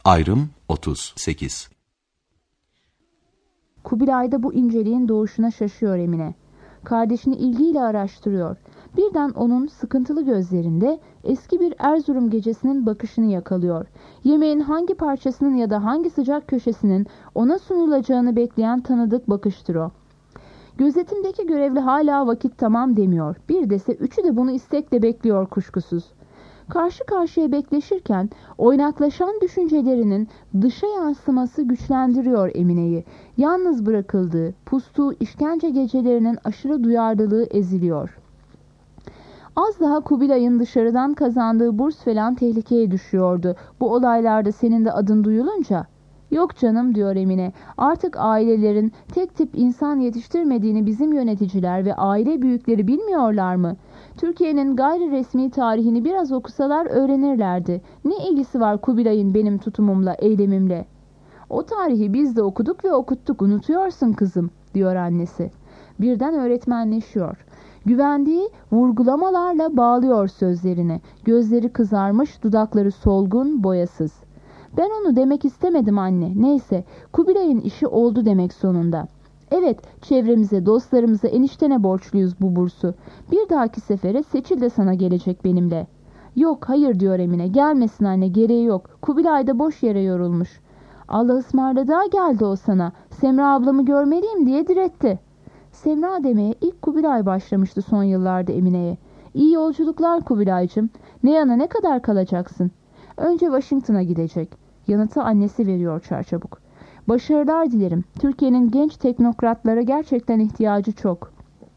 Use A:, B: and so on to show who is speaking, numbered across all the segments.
A: Ayrım 38.
B: Kubilay da bu inceliğin doğuşuna şaşıyor Emine. Kardeşini ilgiyle araştırıyor. Birden onun sıkıntılı gözlerinde eski bir Erzurum gecesinin bakışını yakalıyor. Yemeğin hangi parçasının ya da hangi sıcak köşesinin ona sunulacağını bekleyen tanıdık bakıştır o. Gözetimdeki görevli hala vakit tamam demiyor. Bir dese üçü de bunu istekle bekliyor kuşkusuz. Karşı karşıya bekleşirken oynaklaşan düşüncelerinin dışa yansıması güçlendiriyor Emine'yi. Yalnız bırakıldığı, pustuğu işkence gecelerinin aşırı duyarlılığı eziliyor. Az daha Kubilay'ın dışarıdan kazandığı burs falan tehlikeye düşüyordu. Bu olaylarda senin de adın duyulunca... Yok canım diyor Emine. Artık ailelerin tek tip insan yetiştirmediğini bizim yöneticiler ve aile büyükleri bilmiyorlar mı? Türkiye'nin gayri resmi tarihini biraz okusalar öğrenirlerdi. Ne ilgisi var Kubilay'ın benim tutumumla, eylemimle? O tarihi biz de okuduk ve okuttuk, unutuyorsun kızım, diyor annesi. Birden öğretmenleşiyor. Güvendiği vurgulamalarla bağlıyor sözlerini. Gözleri kızarmış, dudakları solgun, boyasız. Ben onu demek istemedim anne. Neyse, Kubilay'ın işi oldu demek sonunda. Evet, çevremize, dostlarımıza, eniştene borçluyuz bu bursu. Bir dahaki sefere Seçil de sana gelecek benimle. Yok, hayır diyor Emine. Gelmesin anne, gereği yok. Kubilay da boş yere yorulmuş. Allah ısmarladığa geldi o sana. Semra ablamı görmeliyim diye diretti. Semra demeye ilk Kubilay başlamıştı son yıllarda Emine'ye. İyi yolculuklar Kubilaycığım. Ne yana ne kadar kalacaksın? Önce Washington'a gidecek. Yanıtı annesi veriyor çarçabuk. Başarılar dilerim. Türkiye'nin genç teknokratlara gerçekten ihtiyacı çok.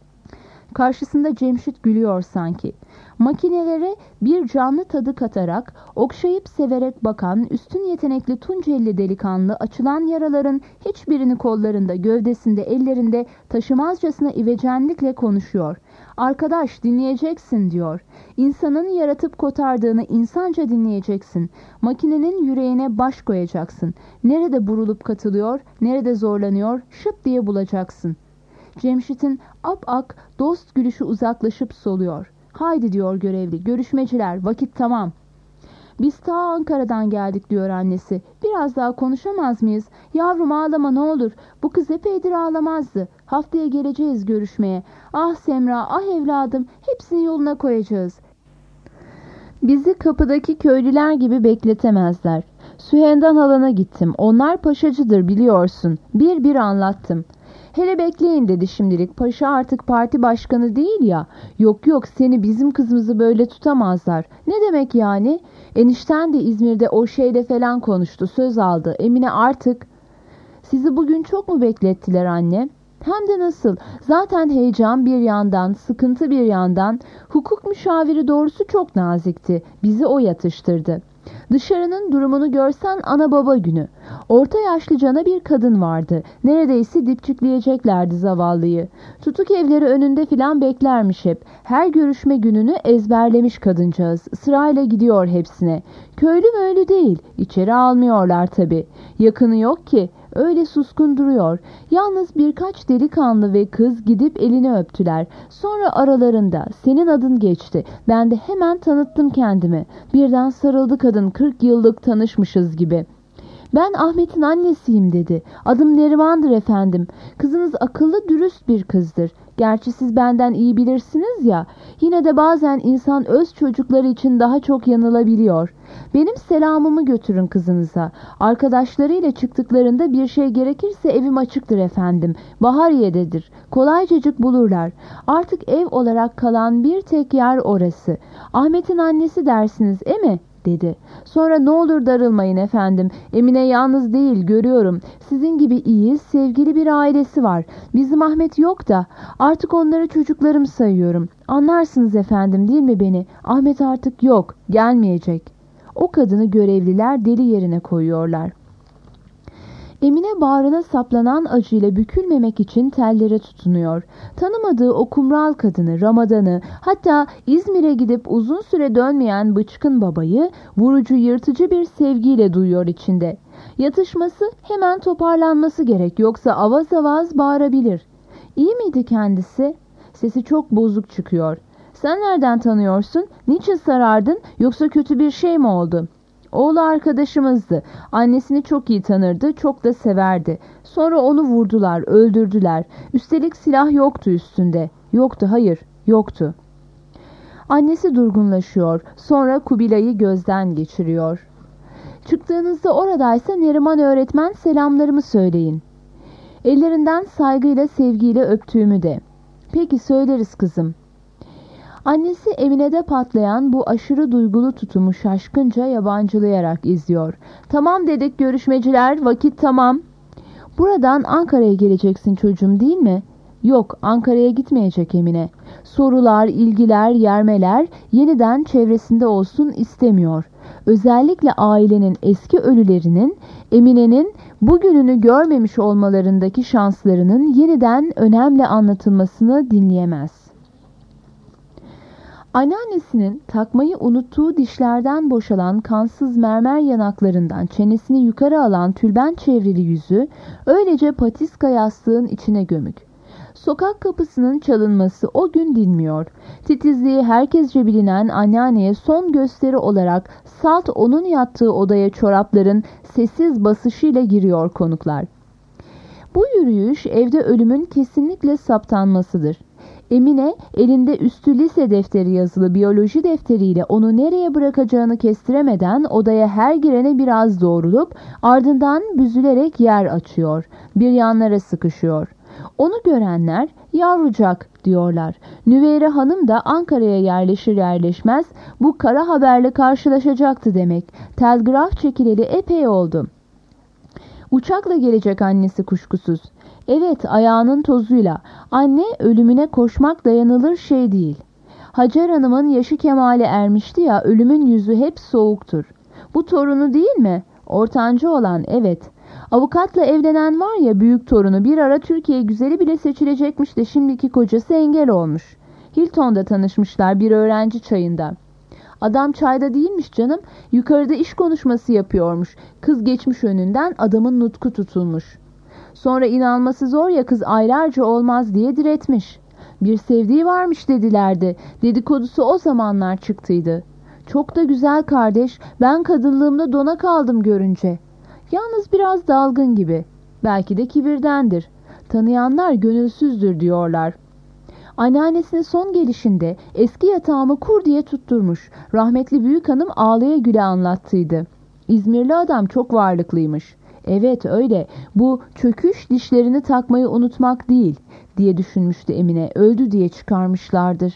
B: Karşısında Cemşit gülüyor sanki. Makinelere bir canlı tadı katarak, okşayıp severek bakan, üstün yetenekli Tuncelli delikanlı açılan yaraların hiçbirini kollarında, gövdesinde, ellerinde taşımazcasına ivecenlikle konuşuyor. Arkadaş dinleyeceksin diyor. İnsanın yaratıp kotardığını insanca dinleyeceksin. Makinenin yüreğine baş koyacaksın. Nerede burulup katılıyor, nerede zorlanıyor, şıp diye bulacaksın. Cemşit'in ap-ak dost gülüşü uzaklaşıp soluyor. Haydi diyor görevli, görüşmeciler, vakit tamam. Biz ta Ankara'dan geldik diyor annesi. Biraz daha konuşamaz mıyız? Yavrum ağlama ne olur. Bu kız epeydir ağlamazdı. Haftaya geleceğiz görüşmeye. Ah Semra, ah evladım, hepsini yoluna koyacağız. Bizi kapıdaki köylüler gibi bekletemezler. Sühendan halana gittim. Onlar paşacıdır biliyorsun. Bir bir anlattım. Hele bekleyin dedi şimdilik. Paşa artık parti başkanı değil ya. Yok yok seni bizim kızımızı böyle tutamazlar. Ne demek yani? Enişten de İzmir'de o şeyle falan konuştu. Söz aldı. Emine artık... Sizi bugün çok mu beklettiler anne? Hem de nasıl? Zaten heyecan bir yandan, sıkıntı bir yandan. Hukuk müşaviri doğrusu çok nazikti. Bizi o yatıştırdı. Dışarının durumunu görsen ana baba günü. Orta yaşlı cana bir kadın vardı. Neredeyse dipçikleyeceklerdi zavallıyı. Tutuk evleri önünde filan beklermiş hep. Her görüşme gününü ezberlemiş kadıncağız. Sırayla gidiyor hepsine. Köylü möylü değil. İçeri almıyorlar tabii. Yakını yok ki. Öyle suskun duruyor. Yalnız birkaç delikanlı ve kız gidip elini öptüler. Sonra aralarında senin adın geçti. Ben de hemen tanıttım kendimi. Birden sarıldı kadın 40 yıllık tanışmışız gibi. Ben Ahmet'in annesiyim dedi. Adım Neriman'dır efendim. Kızınız akıllı dürüst bir kızdır. Gerçi siz benden iyi bilirsiniz ya. Yine de bazen insan öz çocukları için daha çok yanılabiliyor. Benim selamımı götürün kızınıza. Arkadaşlarıyla çıktıklarında bir şey gerekirse evim açıktır efendim. Bahariye'dedir. Kolaycacık bulurlar. Artık ev olarak kalan bir tek yer orası. Ahmet'in annesi dersiniz, mi? Dedi. Sonra ne olur darılmayın efendim. Emine yalnız değil görüyorum. Sizin gibi iyi, sevgili bir ailesi var. Bizim Ahmet yok da artık onları çocuklarım sayıyorum. Anlarsınız efendim değil mi beni? Ahmet artık yok, gelmeyecek. O kadını görevliler deli yerine koyuyorlar. Emine bağrına saplanan acıyla bükülmemek için tellere tutunuyor. Tanımadığı o kumral kadını, Ramadan'ı, hatta İzmir'e gidip uzun süre dönmeyen bıçkın babayı vurucu, yırtıcı bir sevgiyle duyuyor içinde. Yatışması, hemen toparlanması gerek, yoksa avaz avaz bağırabilir. İyi miydi kendisi? Sesi çok bozuk çıkıyor. Sen nereden tanıyorsun? Niçin sarardın? Yoksa kötü bir şey mi oldu? Oğlu arkadaşımızdı. Annesini çok iyi tanırdı, çok da severdi. Sonra onu vurdular, öldürdüler. Üstelik silah yoktu üstünde. Yoktu, hayır, yoktu. Annesi durgunlaşıyor. Sonra Kubilay'ı gözden geçiriyor. Çıktığınızda oradaysa Neriman öğretmen selamlarımı söyleyin. Ellerinden saygıyla, sevgiyle öptüğümü de. Peki söyleriz kızım. Annesi Emine'de patlayan bu aşırı duygulu tutumu şaşkınca yabancılayarak izliyor. Tamam dedik görüşmeciler, vakit tamam. Buradan Ankara'ya geleceksin çocuğum değil mi? Yok, Ankara'ya gitmeyecek Emine. Sorular, ilgiler, yermeler yeniden çevresinde olsun istemiyor. Özellikle ailenin eski ölülerinin, Emine'nin bugününü görmemiş olmalarındaki şanslarının yeniden önemli anlatılmasını dinleyemez. Anneannesinin takmayı unuttuğu dişlerden boşalan kansız mermer yanaklarından çenesini yukarı alan tülbent çevrili yüzü öylece patiska yastığın içine gömük. Sokak kapısının çalınması o gün dinmiyor. Titizliği herkesce bilinen anneanneye son gösteri olarak salt onun yattığı odaya çorapların sessiz basışıyla giriyor konuklar. Bu yürüyüş evde ölümün kesinlikle saptanmasıdır. Emine elinde üstü lise defteri yazılı biyoloji defteriyle onu nereye bırakacağını kestiremeden odaya her girene biraz doğrulup ardından büzülerek yer açıyor. Bir yanlara sıkışıyor. Onu görenler yavrucak diyorlar. Nüveyre Hanım da Ankara'ya yerleşir yerleşmez bu kara haberle karşılaşacaktı demek. Telgraf çekileli epey oldu. Uçakla gelecek annesi kuşkusuz. Evet, ayağının tozuyla. Anne ölümüne koşmak dayanılır şey değil. Hacer Hanım'ın yaşı kemale ermişti ya, ölümün yüzü hep soğuktur. Bu torunu değil mi? Ortancı olan, evet. Avukatla evlenen var ya, büyük torunu, bir ara Türkiye güzeli bile seçilecekmiş de şimdiki kocası engel olmuş. Hilton'da tanışmışlar bir öğrenci çayında. Adam çayda değilmiş canım, yukarıda iş konuşması yapıyormuş. Kız geçmiş önünden, adamın nutku tutulmuş. Sonra inanması zor ya, kız aylarca olmaz diye diretmiş. Bir sevdiği varmış dedilerdi. Dedikodusu o zamanlar çıktıydı. Çok da güzel kardeş, ben kadınlığımda dona kaldım görünce. Yalnız biraz dalgın gibi. Belki de kibirdendir. Tanıyanlar gönülsüzdür diyorlar. Anneannesinin son gelişinde eski yatağımı kur diye tutturmuş. Rahmetli büyük hanım ağlaya güle anlattıydı. İzmirli adam çok varlıklıymış. Evet öyle. Bu çöküş dişlerini takmayı unutmak değil diye düşünmüştü Emine. Öldü diye çıkarmışlardır.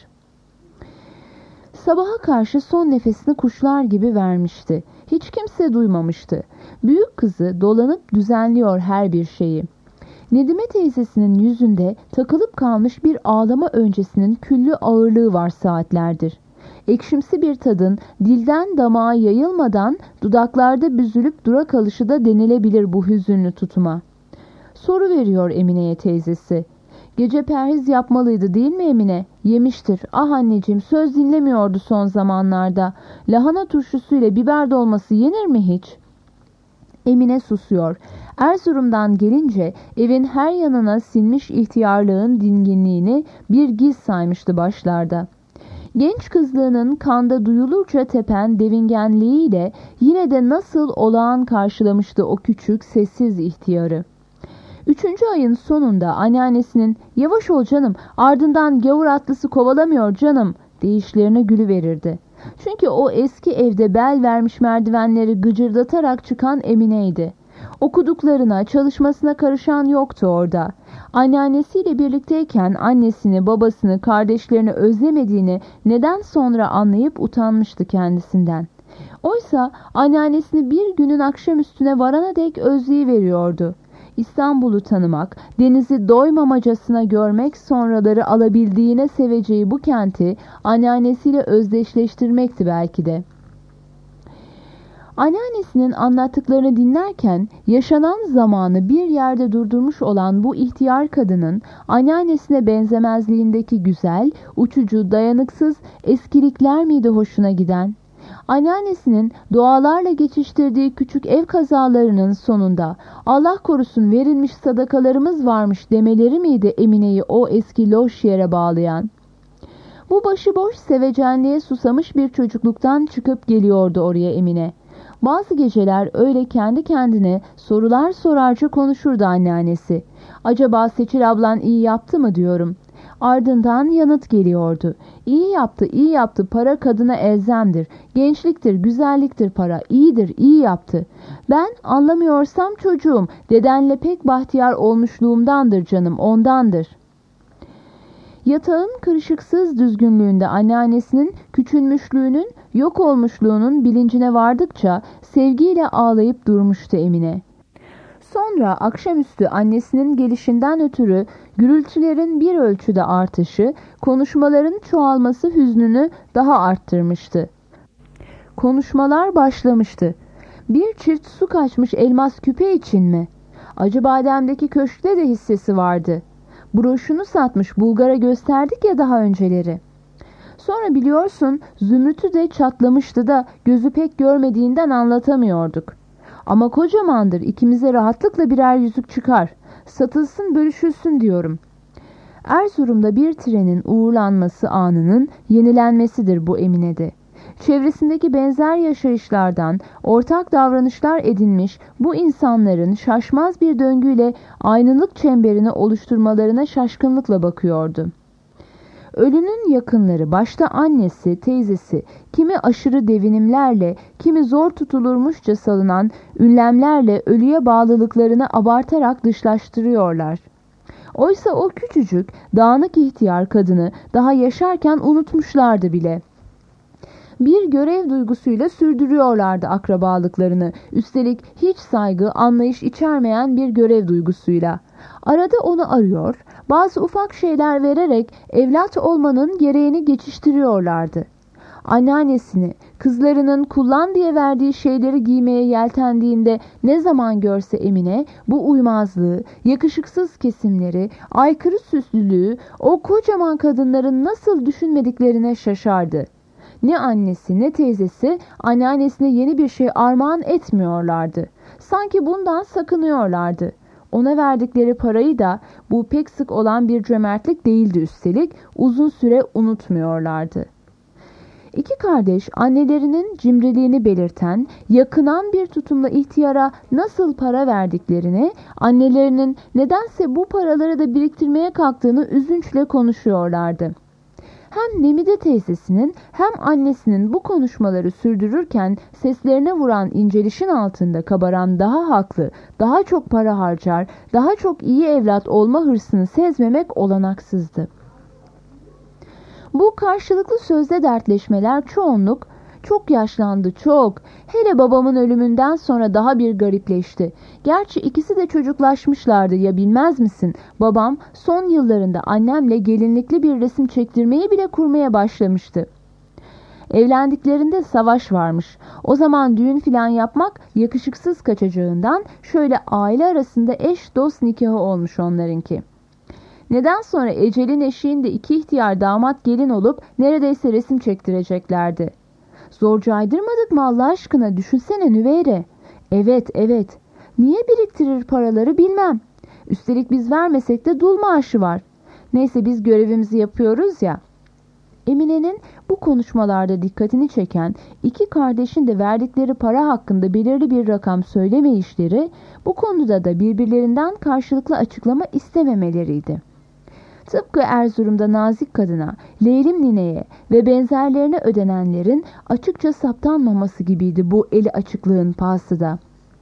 B: Sabaha karşı son nefesini kuşlar gibi vermişti. Hiç kimse duymamıştı. Büyük kızı dolanıp düzenliyor her bir şeyi. Nedime teyzesinin yüzünde takılıp kalmış bir ağlama öncesinin küllü ağırlığı var saatlerdir. Ekşimsi bir tadın dilden damağa yayılmadan dudaklarda büzülüp dura kalışı da denilebilir bu hüzünlü tutuma. Soru veriyor Emine'ye teyzesi. Gece perhiz yapmalıydı değil mi Emine? Yemiştir. Ah anneciğim, söz dinlemiyordu son zamanlarda. Lahana turşusuyla biber dolması yenir mi hiç? Emine susuyor. Erzurum'dan gelince evin her yanına sinmiş ihtiyarlığın dinginliğini bir giz saymıştı başlarda. Genç kızlığının kanda duyulurca tepen devingenliğiyle yine de nasıl olağan karşılamıştı o küçük sessiz ihtiyarı. 3. ayın sonunda anneannesinin "Yavaş ol canım, ardından gavur atlısı kovalamıyor canım" deyişlerine gülüverirdi. Çünkü o eski evde bel vermiş merdivenleri gıcırdatarak çıkan Emine'ydi. Okuduklarına, çalışmasına karışan yoktu orada. Anneannesiyle birlikteyken annesini, babasını, kardeşlerini özlemediğini neden sonra anlayıp utanmıştı kendisinden. Oysa anneannesini bir günün akşamüstüne varana dek özleyiveriyordu. İstanbul'u tanımak, denizi doymamacasına görmek, sonraları alabildiğine seveceği bu kenti anneannesiyle özdeşleştirmekti belki de. Anneannesinin anlattıklarını dinlerken yaşanan zamanı bir yerde durdurmuş olan bu ihtiyar kadının anneannesine benzemezliğindeki güzel, uçucu, dayanıksız eskilikler miydi hoşuna giden? Anneannesinin dualarla geçiştirdiği küçük ev kazalarının sonunda "Allah korusun verilmiş sadakalarımız varmış" demeleri miydi Emine'yi o eski loş yere bağlayan? Bu başıboş sevecenliğe susamış bir çocukluktan çıkıp geliyordu oraya Emine. Bazı geceler öyle kendi kendine sorular sorarca konuşurdu anneannesi. Acaba Seçil ablan iyi yaptı mı diyorum. Ardından yanıt geliyordu. İyi yaptı, iyi yaptı. Para kadına elzemdir. Gençliktir, güzelliktir para. İyidir, iyi yaptı. Ben anlamıyorsam çocuğum. Dedenle pek bahtiyar olmuşluğumdandır canım, ondandır. Yatağın kırışıksız düzgünlüğünde anneannesinin küçülmüşlüğünün, yok olmuşluğunun bilincine vardıkça sevgiyle ağlayıp durmuştu Emine. Sonra akşamüstü annesinin gelişinden ötürü gürültülerin bir ölçüde artışı, konuşmaların çoğalması hüznünü daha arttırmıştı. Konuşmalar başlamıştı. Bir çift su kaçmış elmas küpe için mi? Acıbadem'deki köşkte de hissesi vardı. Broşunu satmış Bulgar'a gösterdik ya daha önceleri. Sonra biliyorsun zümrütü de çatlamıştı da gözü pek görmediğinden anlatamıyorduk. Ama kocamandır, ikimize rahatlıkla birer yüzük çıkar. Satılsın bölüşülsün diyorum. Erzurum'da bir trenin uğurlanması anının yenilenmesidir bu Emine'de. Çevresindeki benzer yaşayışlardan ortak davranışlar edinmiş bu insanların şaşmaz bir döngüyle aynılık çemberini oluşturmalarına şaşkınlıkla bakıyordu. Ölünün yakınları, başta annesi, teyzesi, kimi aşırı devinimlerle, kimi zor tutulurmuşça salınan ünlemlerle ölüye bağlılıklarını abartarak dışlaştırıyorlar. Oysa o küçücük, dağınık ihtiyar kadını daha yaşarken unutmuşlardı bile. Bir görev duygusuyla sürdürüyorlardı akrabalıklarını, üstelik hiç saygı, anlayış içermeyen bir görev duygusuyla. Arada onu arıyor, bazı ufak şeyler vererek evlat olmanın gereğini geçiştiriyorlardı. Anneannesini, kızlarının kullan diye verdiği şeyleri giymeye yeltendiğinde ne zaman görse Emine, bu uymazlığı, yakışıksız kesimleri, aykırı süslülüğü, o kocaman kadınların nasıl düşünmediklerine şaşardı. Ne annesi ne teyzesi anneannesine yeni bir şey armağan etmiyorlardı. Sanki bundan sakınıyorlardı. Ona verdikleri parayı da bu pek sık olan bir cömertlik değildi üstelik uzun süre unutmuyorlardı. İki kardeş annelerinin cimriliğini belirten, yakınan bir tutumla ihtiyara nasıl para verdiklerini, annelerinin nedense bu paraları da biriktirmeye kalktığını üzünçle konuşuyorlardı. Hem Nemide teyzesinin hem annesinin bu konuşmaları sürdürürken seslerine vuran incelişin altında kabaran daha haklı, daha çok para harcar, daha çok iyi evlat olma hırsını sezmemek olanaksızdı. Bu karşılıklı sözde dertleşmeler çoğunluk çok yaşlandı çok. Hele babamın ölümünden sonra daha bir garipleşti. Gerçi ikisi de çocuklaşmışlardı ya bilmez misin? Babam son yıllarında annemle gelinlikli bir resim çektirmeyi bile kurmaya başlamıştı. Evlendiklerinde savaş varmış. O zaman düğün filan yapmak yakışıksız kaçacağından şöyle aile arasında eş dost nikahı olmuş onlarınki. Neden sonra ecelin eşiğinde iki ihtiyar damat gelin olup neredeyse resim çektireceklerdi. Zor caydırmadık mı Allah aşkına? Düşünsene Nüveyre. Evet. Niye biriktirir paraları bilmem. Üstelik biz vermesek de dul maaşı var. Neyse biz görevimizi yapıyoruz ya. Emine'nin bu konuşmalarda dikkatini çeken iki kardeşin de verdikleri para hakkında belirli bir rakam söylemeyişleri bu konuda da birbirlerinden karşılıklı açıklama istememeleriydi. Tıpkı Erzurum'da nazik kadına, Leylim nineye ve benzerlerine ödenenlerin açıkça saptanmaması gibiydi bu eli açıklığın pahası da.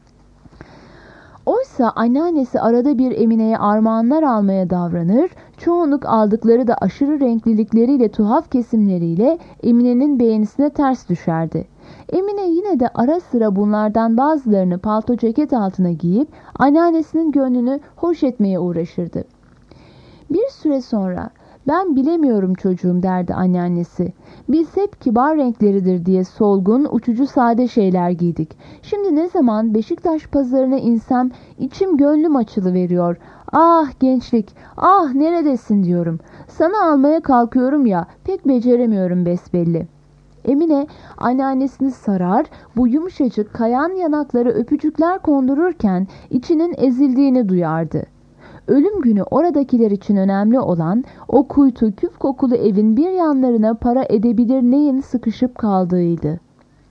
B: Oysa anneannesi arada bir Emine'ye armağanlar almaya davranır, çoğunluk aldıkları da aşırı renklilikleriyle tuhaf kesimleriyle Emine'nin beğenisine ters düşerdi. Emine yine de ara sıra bunlardan bazılarını palto ceket altına giyip anneannesinin gönlünü hoş etmeye uğraşırdı. Bir süre sonra ben bilemiyorum çocuğum derdi anneannesi. Biz hep kibar renkleridir diye solgun, uçucu sade şeyler giydik. Şimdi ne zaman Beşiktaş pazarına insem içim gönlüm açılıveriyor. Ah gençlik, ah neredesin diyorum. Sana almaya kalkıyorum ya pek beceremiyorum besbelli. Emine anneannesini sarar, bu yumuşacık kayan yanaklara öpücükler kondururken içinin ezildiğini duyardı. Ölüm günü oradakiler için önemli olan o kuytu küf kokulu evin bir yanlarına para edebilir neyin sıkışıp kaldığıydı.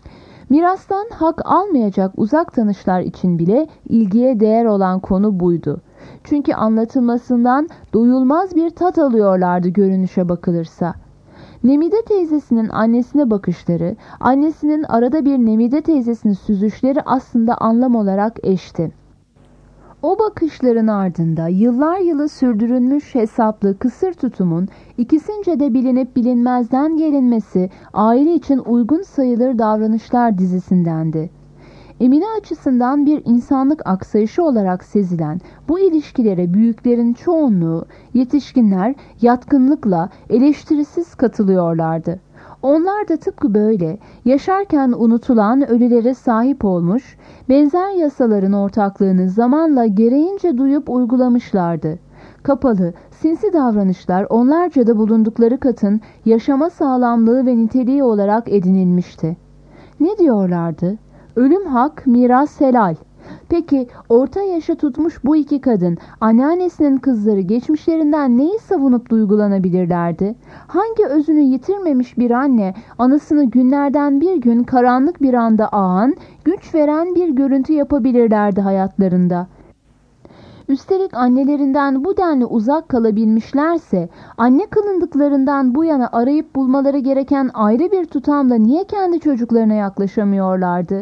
B: Mirastan hak almayacak uzak tanışlar için bile ilgiye değer olan konu buydu. Çünkü anlatılmasından doyulmaz bir tat alıyorlardı görünüşe bakılırsa. Nemide teyzesinin annesine bakışları, annesinin arada bir Nemide teyzesini süzüşleri aslında anlam olarak eşti. O bakışların ardında yıllar yılı sürdürülmüş hesaplı kısır tutumun ikisince de bilinip bilinmezden gelinmesi aile için uygun sayılır davranışlar dizisindendi. Emine açısından bir insanlık aksayışı olarak sezilen bu ilişkilere büyüklerin çoğunluğu, yetişkinler yatkınlıkla eleştirisiz katılıyorlardı. Onlar da tıpkı böyle yaşarken unutulan ölülere sahip olmuş, benzer yasaların ortaklığını zamanla gereğince duyup uygulamışlardı. Kapalı, sinsi davranışlar onlarca da bulundukları katın yaşama sağlamlığı ve niteliği olarak edinilmişti. Ne diyorlardı? Ölüm hak, miras helal. Peki orta yaşa tutmuş bu iki kadın anneannesinin kızları geçmişlerinden neyi savunup duygulanabilirlerdi? Hangi özünü yitirmemiş bir anne anasını günlerden bir gün karanlık bir anda ağan, güç veren bir görüntü yapabilirlerdi hayatlarında? Üstelik annelerinden bu denli uzak kalabilmişlerse, anne kılındıklarından bu yana arayıp bulmaları gereken ayrı bir tutamla niye kendi çocuklarına yaklaşamıyorlardı?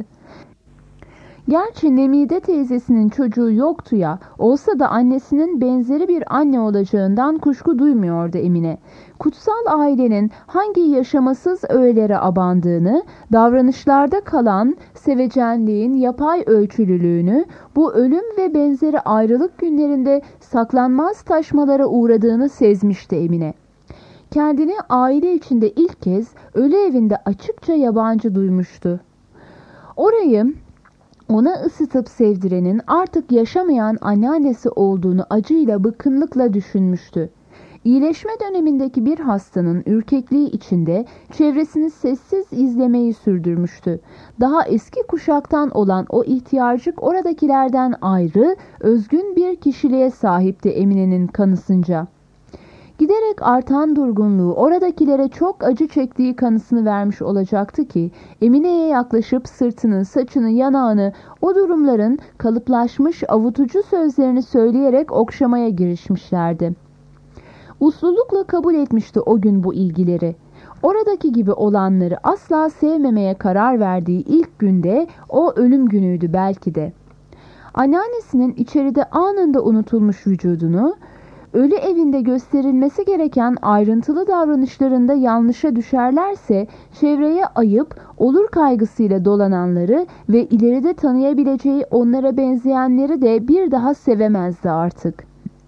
B: Gerçi Nemide teyzesinin çocuğu yoktu ya, olsa da annesinin benzeri bir anne olacağından kuşku duymuyordu Emine. Kutsal ailenin hangi yaşamasız öğelere abandığını, davranışlarda kalan sevecenliğin yapay ölçülülüğünü, bu ölüm ve benzeri ayrılık günlerinde saklanmaz taşmalara uğradığını sezmişti Emine. Kendini aile içinde ilk kez ölü evinde açıkça yabancı duymuştu. Orayı ona ısıtıp sevdirenin artık yaşamayan anneannesi olduğunu acıyla, bıkkınlıkla düşünmüştü. İyileşme dönemindeki bir hastanın ürkekliği içinde çevresini sessiz izlemeyi sürdürmüştü. Daha eski kuşaktan olan o ihtiyarcık oradakilerden ayrı, özgün bir kişiliğe sahipti Emine'nin kanısınca. Giderek artan durgunluğu oradakilere çok acı çektiği kanısını vermiş olacaktı ki Emine'ye yaklaşıp sırtını, saçını, yanağını o durumların kalıplaşmış avutucu sözlerini söyleyerek okşamaya girişmişlerdi. Uslulukla kabul etmişti o gün bu ilgileri. Oradaki gibi olanları asla sevmemeye karar verdiği ilk günde o ölüm günüydü belki de. Anneannesinin içeride anında unutulmuş vücudunu, ölü evinde gösterilmesi gereken ayrıntılı davranışlarında yanlışa düşerlerse çevreye ayıp, olur kaygısıyla dolananları ve ileride tanıyabileceği onlara benzeyenleri de bir daha sevemezdi artık.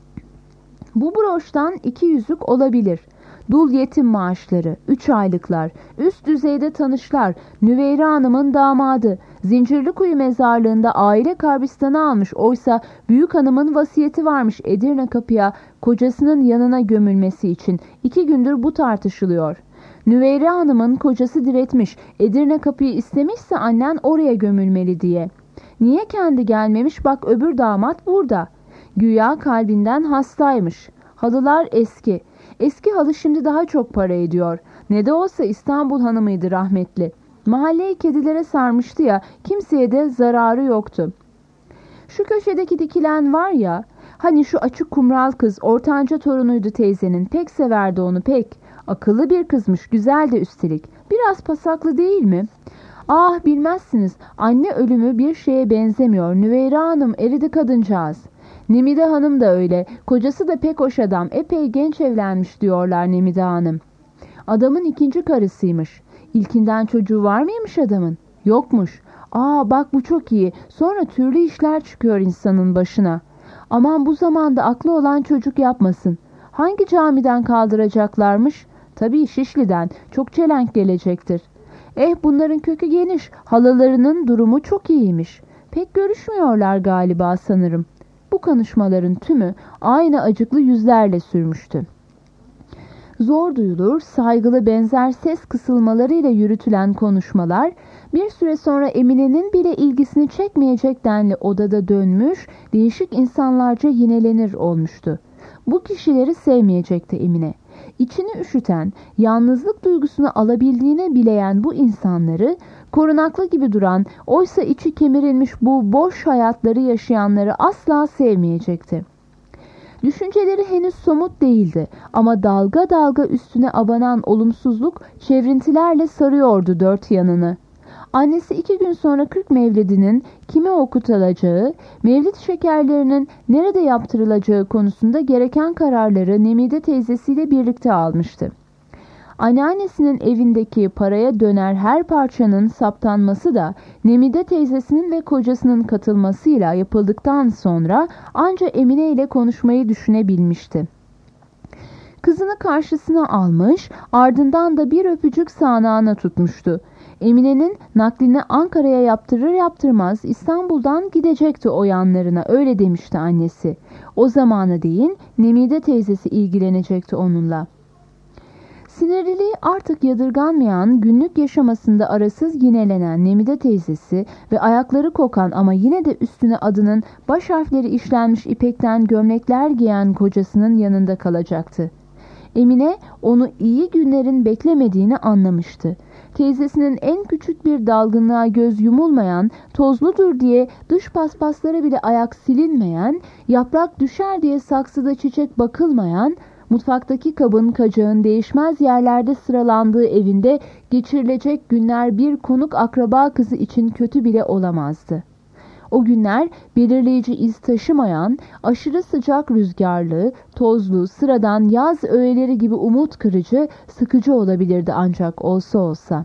B: Bu broştan 2 yüzük olabilir. Dul yetim maaşları, 3 aylıklar, üst düzeyde tanışlar, Nüveyre Hanım'ın damadı, Zincirlikuyu mezarlığında aile kabristanı almış, oysa büyük hanımın vasiyeti varmış Edirne Kapı'ya kocasının yanına gömülmesi için. 2 gündür bu tartışılıyor. Nüveyre Hanım'ın kocası diretmiş, Edirne Kapı'yı istemişse annen oraya gömülmeli diye. Niye kendi gelmemiş, bak öbür damat burada. Güya kalbinden hastaymış. Halılar eski. Eski halı şimdi daha çok para ediyor. Ne de olsa İstanbul hanımıydı rahmetli. Mahalleyi kedilere sarmıştı ya, kimseye de zararı yoktu. Şu köşedeki dikilen var ya, hani şu açık kumral kız, ortanca torunuydu teyzenin, pek severdi onu pek. Akıllı bir kızmış, güzel de üstelik. Biraz pasaklı değil mi? Ah bilmezsiniz, anne ölümü bir şeye benzemiyor. Nüveyre Hanım eridi kadıncağız. Nemide Hanım da öyle. Kocası da pek hoş adam. Epey genç evlenmiş diyorlar Nemide Hanım. Adamın 2. karısıymış. İlkinden çocuğu var mıymış adamın? Yokmuş. Aa bak bu çok iyi. Sonra türlü işler çıkıyor insanın başına. Aman bu zamanda aklı olan çocuk yapmasın. Hangi camiden kaldıracaklarmış? Tabii Şişli'den. Çok çelenk gelecektir. Bunların kökü geniş. Halalarının durumu çok iyiymiş. Pek görüşmüyorlar galiba sanırım. Bu konuşmaların tümü aynı acıklı yüzlerle sürmüştü. Zor duyulur, saygılı benzer ses kısılmalarıyla yürütülen konuşmalar bir süre sonra Emine'nin bile ilgisini çekmeyecek denli odada dönmüş, değişik insanlarca yinelenir olmuştu. Bu kişileri sevmeyecekti Emine. İçini üşüten, yalnızlık duygusunu alabildiğine bileyen bu insanları Korunaklı gibi duran, oysa içi kemirilmiş bu boş hayatları yaşayanları asla sevmeyecekti. Düşünceleri henüz somut değildi ama dalga dalga üstüne abanan olumsuzluk çevrintilerle sarıyordu dört yanını. Annesi 2 gün sonra 40 mevlidinin kime okutulacağı, mevlid şekerlerinin nerede yaptırılacağı konusunda gereken kararları Nemide teyzesiyle birlikte almıştı. Anneannesinin evindeki paraya döner her parçanın saptanması da Nemide teyzesinin ve kocasının katılmasıyla yapıldıktan sonra anca Emine ile konuşmayı düşünebilmişti. Kızını karşısına almış, ardından da bir öpücük sağanağına tutmuştu. Emine'nin naklini Ankara'ya yaptırır yaptırmaz İstanbul'dan gidecekti o yanlarına, öyle demişti annesi. O zamana değin Nemide teyzesi ilgilenecekti onunla. Sinirliliği artık yadırganmayan, günlük yaşamasında arasız yinelenen Nemide teyzesi ve ayakları kokan ama yine de üstüne adının baş harfleri işlenmiş ipekten gömlekler giyen kocasının yanında kalacaktı. Emine onu iyi günlerin beklemediğini anlamıştı. Teyzesinin en küçük bir dalgınlığa göz yumulmayan, tozludur diye dış paspaslara bile ayak silinmeyen, yaprak düşer diye saksıda çiçek bakılmayan, mutfaktaki kabın kacağın değişmez yerlerde sıralandığı evinde geçirilecek günler bir konuk akraba kızı için kötü bile olamazdı. O günler belirleyici iz taşımayan, aşırı sıcak rüzgarlı, tozlu, sıradan yaz öğeleri gibi umut kırıcı, sıkıcı olabilirdi ancak olsa olsa.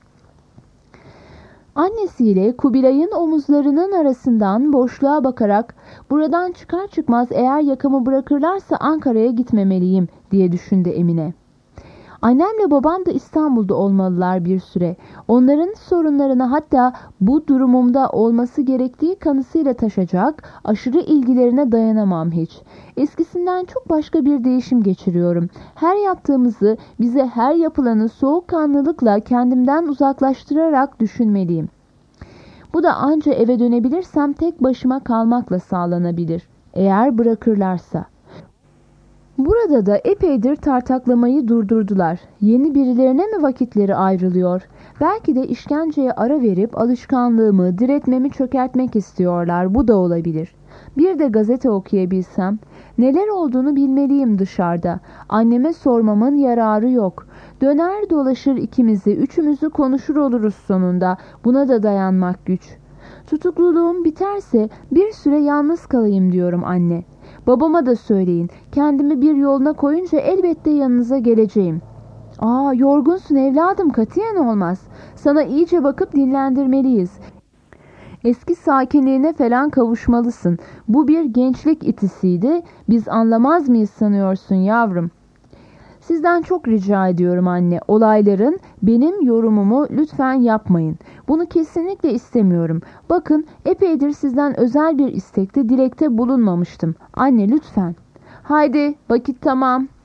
B: Annesiyle Kubilay'ın omuzlarının arasından boşluğa bakarak buradan çıkar çıkmaz eğer yakamı bırakırlarsa Ankara'ya gitmemeliyim diye düşündü Emine. Annemle babam da İstanbul'da olmalılar bir süre. Onların sorunlarına hatta bu durumumda olması gerektiği kanısıyla taşacak aşırı ilgilerine dayanamam hiç. Eskisinden çok başka bir değişim geçiriyorum. Her yaptığımızı, bize her yapılanı soğukkanlılıkla kendimden uzaklaştırarak düşünmeliyim. Bu da anca eve dönebilirsem tek başıma kalmakla sağlanabilir. Eğer bırakırlarsa. Burada da epeydir tartaklamayı durdurdular. Yeni birilerine mi vakitleri ayrılıyor? Belki de işkenceye ara verip alışkanlığımı, diretmemi çökertmek istiyorlar. Bu da olabilir. Bir de gazete okuyabilsem. Neler olduğunu bilmeliyim dışarıda. Anneme sormamın yararı yok. Döner dolaşır ikimizi, üçümüzü konuşur oluruz sonunda. Buna da dayanmak güç. Tutukluluğum biterse bir süre yalnız kalayım diyorum anne. Babama da söyleyin. Kendimi bir yoluna koyunca elbette yanınıza geleceğim. Yorgunsun evladım, katiyen olmaz. Sana iyice bakıp dinlendirmeliyiz. Eski sakinliğine falan kavuşmalısın. Bu bir gençlik itisiydi. Biz anlamaz mıyız sanıyorsun yavrum? Sizden çok rica ediyorum anne. Olayların benim yorumumu lütfen yapmayın. Bunu kesinlikle istemiyorum. Bakın epeydir sizden özel bir istekte, dilekte bulunmamıştım. Anne lütfen. Haydi vakit tamam.